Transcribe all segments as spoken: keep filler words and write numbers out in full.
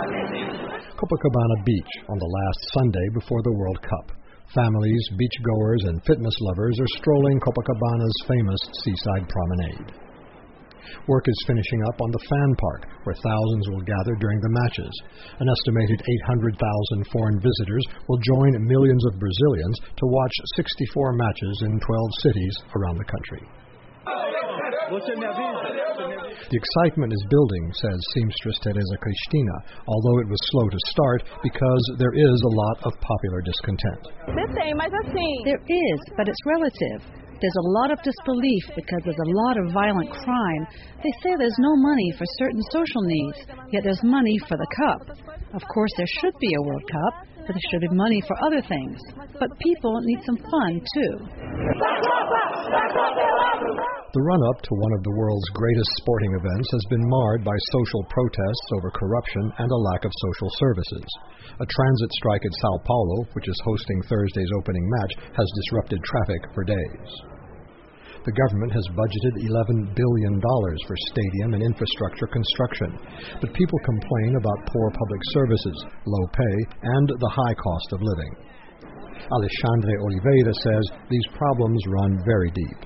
Copacabana Beach on the last Sunday before the World Cup. Families, beachgoers, and fitness lovers are strolling Copacabana's famous seaside promenade. Work is finishing up on the Fan Park, where thousands will gather during the matches. An estimated eight hundred thousand foreign visitors will join millions of Brazilians to watch sixty-four matches in twelve cities around the country. The excitement is building, says seamstress Teresa Cristina, although it was slow to start because there is a lot of popular discontent. There is, but it's relative. There's a lot of disbelief because there's a lot of violent crime. They say there's no money for certain social needs, yet there's money for the cup. Of course, there should be a World Cup, but there should be money for other things. But people need some fun, too. The run-up to one of the world's greatest sporting events has been marred by social protests over corruption and a lack of social services. A transit strike at Sao Paulo, which is hosting Thursday's opening match, has disrupted traffic for days. The government has budgeted eleven billion dollars for stadium and infrastructure construction, but people complain about poor public services, low pay, and the high cost of living. Alexandre Oliveira says these problems run very deep.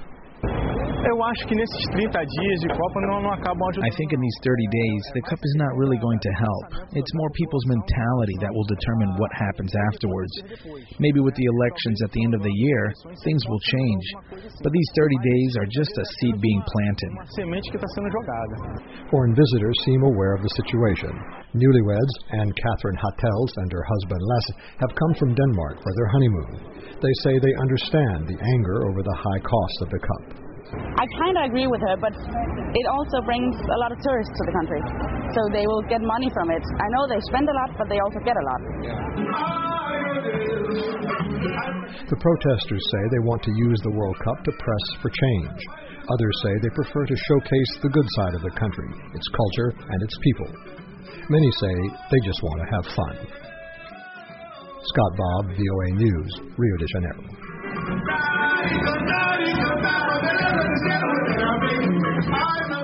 I think in these thirty days, the cup is not really going to help. It's more people's mentality that will determine what happens afterwards. Maybe with the elections at the end of the year, things will change. But these thirty days are just a seed being planted. Foreign visitors seem aware of the situation. Newlyweds, Anne Catherine Hattels and her husband Les, have come from Denmark for their honeymoon. They say they understand the anger over the high cost of the cup. I kind of agree with her, but it also brings a lot of tourists to the country, so they will get money from it. I know they spend a lot, but they also get a lot. The protesters say they want to use the World Cup to press for change. Others say they prefer to showcase the good side of the country, its culture, and its people. Many say they just want to have fun. Scott Bob, V O A News, Rio de Janeiro.